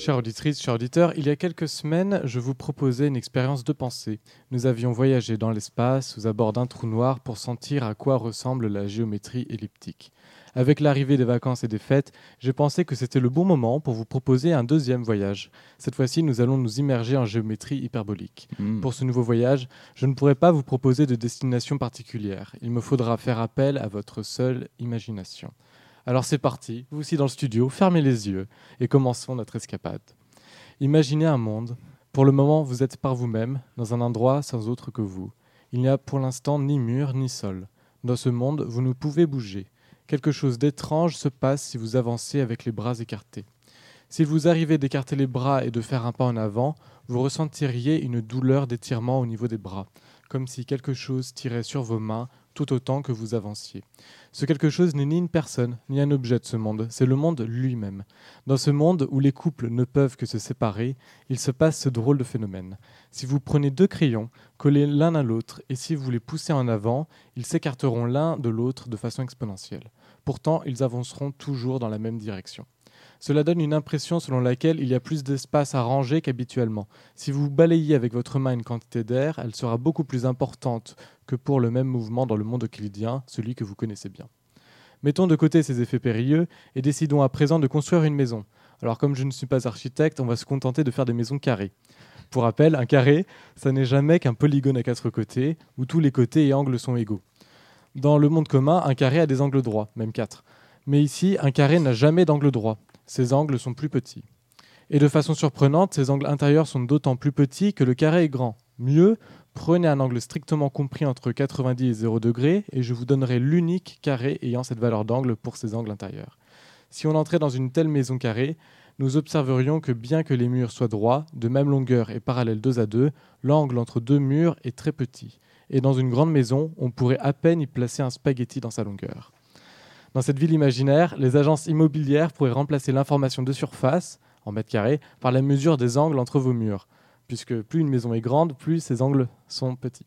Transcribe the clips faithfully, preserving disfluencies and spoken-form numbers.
Chères auditrices, chers auditeurs, il y a quelques semaines, je vous proposais une expérience de pensée. Nous avions voyagé dans l'espace, aux abords d'un trou noir, pour sentir à quoi ressemble la géométrie elliptique. Avec l'arrivée des vacances et des fêtes, j'ai pensé que c'était le bon moment pour vous proposer un deuxième voyage. Cette fois-ci, nous allons nous immerger en géométrie hyperbolique. Mmh. Pour ce nouveau voyage, je ne pourrai pas vous proposer de destination particulière. Il me faudra faire appel à votre seule imagination. Alors c'est parti, vous aussi dans le studio, fermez les yeux et commençons notre escapade. Imaginez un monde. Pour le moment, vous êtes par vous-même, dans un endroit sans autre que vous. Il n'y a pour l'instant ni mur ni sol. Dans ce monde, vous ne pouvez bouger. Quelque chose d'étrange se passe si vous avancez avec les bras écartés. S'il vous arrivait d'écarter les bras et de faire un pas en avant, vous ressentiriez une douleur d'étirement au niveau des bras, comme si quelque chose tirait sur vos mains tout autant que vous avanciez. Ce quelque chose n'est ni une personne, ni un objet de ce monde, c'est le monde lui-même. Dans ce monde où les couples ne peuvent que se séparer, il se passe ce drôle de phénomène. Si vous prenez deux crayons, collés l'un à l'autre, et si vous les poussez en avant, ils s'écarteront l'un de l'autre de façon exponentielle. Pourtant, ils avanceront toujours dans la même direction. Cela donne une impression selon laquelle il y a plus d'espace à ranger qu'habituellement. Si vous balayez avec votre main une quantité d'air, elle sera beaucoup plus importante que pour le même mouvement dans le monde euclidien, celui que vous connaissez bien. Mettons de côté ces effets périlleux et décidons à présent de construire une maison. Alors comme je ne suis pas architecte, on va se contenter de faire des maisons carrées. Pour rappel, un carré, ça n'est jamais qu'un polygone à quatre côtés, où tous les côtés et angles sont égaux. Dans le monde commun, un carré a des angles droits, même quatre. Mais ici, un carré n'a jamais d'angle droit. Ces angles sont plus petits. Et de façon surprenante, ces angles intérieurs sont d'autant plus petits que le carré est grand. Mieux, prenez un angle strictement compris entre quatre-vingt-dix et zéro degré et je vous donnerai l'unique carré ayant cette valeur d'angle pour ces angles intérieurs. Si on entrait dans une telle maison carrée, nous observerions que bien que les murs soient droits, de même longueur et parallèles deux à deux, l'angle entre deux murs est très petit. Et dans une grande maison, on pourrait à peine y placer un spaghetti dans sa longueur. Dans cette ville imaginaire, les agences immobilières pourraient remplacer l'information de surface, en mètres carrés, par la mesure des angles entre vos murs, puisque plus une maison est grande, plus ses angles sont petits.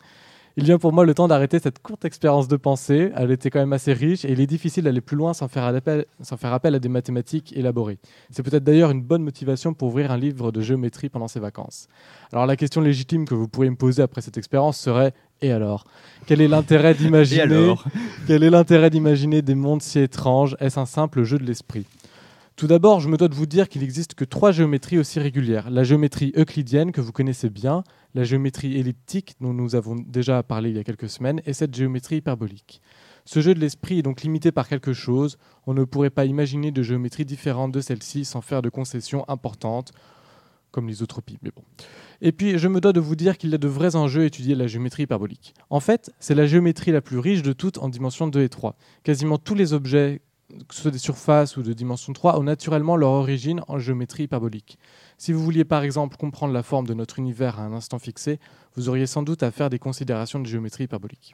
Il vient pour moi le temps d'arrêter cette courte expérience de pensée. Elle était quand même assez riche et il est difficile d'aller plus loin sans faire appel, sans faire appel à des mathématiques élaborées. C'est peut-être d'ailleurs une bonne motivation pour ouvrir un livre de géométrie pendant ses vacances. Alors la question légitime que vous pourriez me poser après cette expérience serait « Et alors ? Quel est l'intérêt d'imaginer, quel est l'intérêt d'imaginer des mondes si étranges ? Est-ce un simple jeu de l'esprit ?» Tout d'abord, je me dois de vous dire qu'il n'existe que trois géométries aussi régulières. La géométrie euclidienne, que vous connaissez bien, la géométrie elliptique, dont nous avons déjà parlé il y a quelques semaines, et cette géométrie hyperbolique. Ce jeu de l'esprit est donc limité par quelque chose. On ne pourrait pas imaginer de géométrie différente de celle-ci sans faire de concessions importantes, comme l'isotropie, mais bon. Et puis, je me dois de vous dire qu'il y a de vrais enjeux à étudier la géométrie hyperbolique. En fait, c'est la géométrie la plus riche de toutes en dimensions deux et trois. Quasiment tous les objets, que ce soit des surfaces ou de dimension trois, ont naturellement leur origine en géométrie hyperbolique. Si vous vouliez par exemple comprendre la forme de notre univers à un instant fixé, vous auriez sans doute à faire des considérations de géométrie hyperbolique.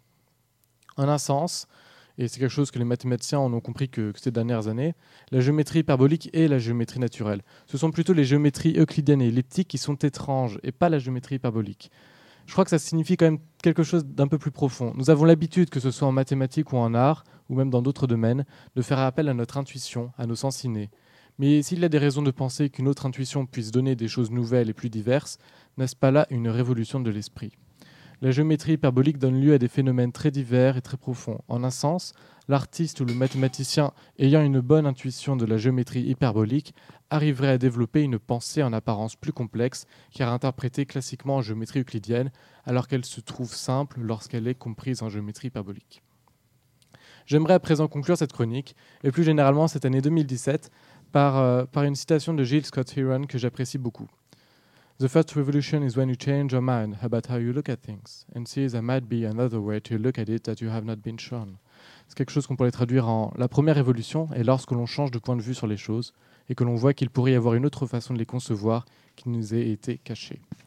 En un sens, et c'est quelque chose que les mathématiciens en ont compris que, que ces dernières années, la géométrie hyperbolique est la géométrie naturelle. Ce sont plutôt les géométries euclidiennes et elliptiques qui sont étranges, et pas la géométrie hyperbolique. Je crois que ça signifie quand même quelque chose d'un peu plus profond. Nous avons l'habitude, que ce soit en mathématiques ou en art, ou même dans d'autres domaines, de faire appel à notre intuition, à nos sens innés. Mais s'il y a des raisons de penser qu'une autre intuition puisse donner des choses nouvelles et plus diverses, n'est-ce pas là une révolution de l'esprit ? La géométrie hyperbolique donne lieu à des phénomènes très divers et très profonds. En un sens, l'artiste ou le mathématicien ayant une bonne intuition de la géométrie hyperbolique arriverait à développer une pensée en apparence plus complexe car interprétée classiquement en géométrie euclidienne alors qu'elle se trouve simple lorsqu'elle est comprise en géométrie hyperbolique. J'aimerais à présent conclure cette chronique et plus généralement cette année deux mille dix-sept par, euh, par une citation de Gilles Scott Heron que j'apprécie beaucoup. The first revolution is when you change your mind about how you look at things and see there might be another way to look at it that you have not been shown. C'est quelque chose qu'on pourrait traduire en la première révolution est lorsque l'on change de point de vue sur les choses et que l'on voit qu'il pourrait y avoir une autre façon de les concevoir qui nous ait été cachée.